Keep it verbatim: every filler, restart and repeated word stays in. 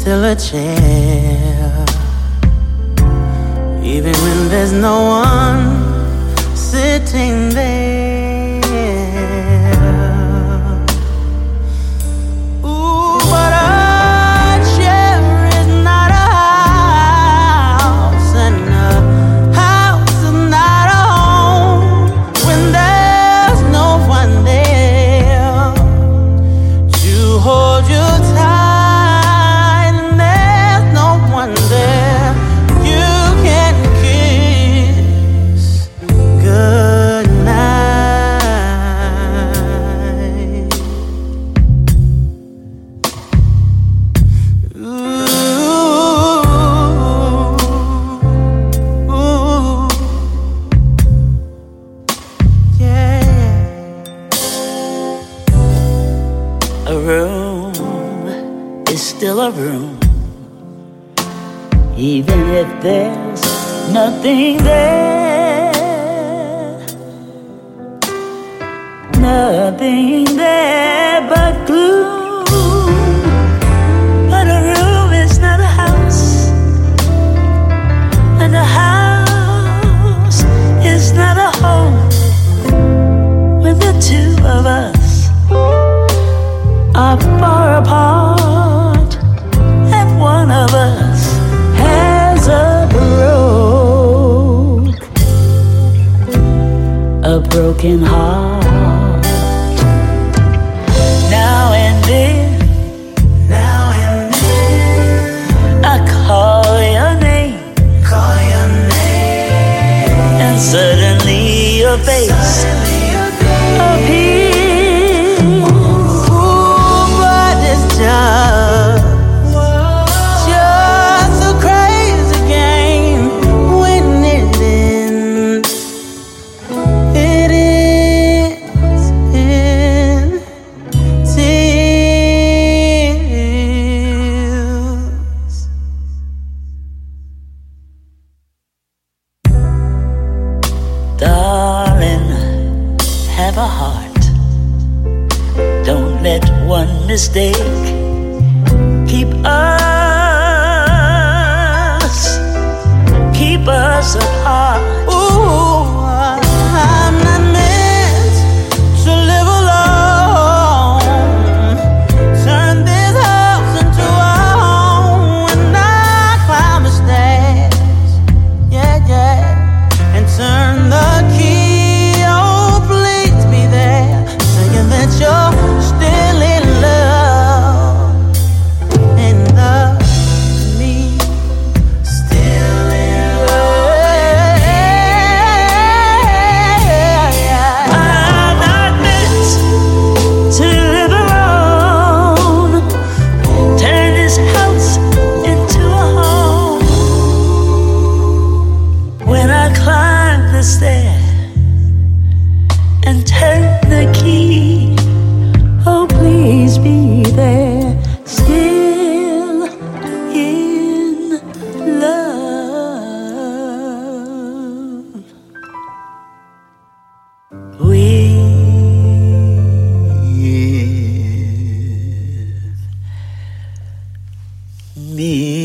still a chair, even when there's no one sitting there. Ooh, but a chair is not a house, and a house is not a home when there's no one there to hold you tight, and there's no one there you can kiss good night. Ooh, ooh, yeah. A room is still a room, even if there's nothing there, nothing there but gloom. But a room is not a house, and a house is not a home when the two of us are far apart, and one of us has a broke, a broken heart. Now and then, now and then, I call your name, call your name, and suddenly your face appears. Just, just a crazy game when it ends. It ends in tears. Darling, have a heart. Don't let one mistake keep us, keep us apart. Ooh, I'm not meant to live alone. Turn this house into a home when I climb the stairs, yeah, yeah, and turn the key. Oh, please be there, saying that you're still in love, and the me still in love. I'm not meant to live alone. Turn this house into a home when I climb the stair and turn the key. Oh, please be there, still in love with me.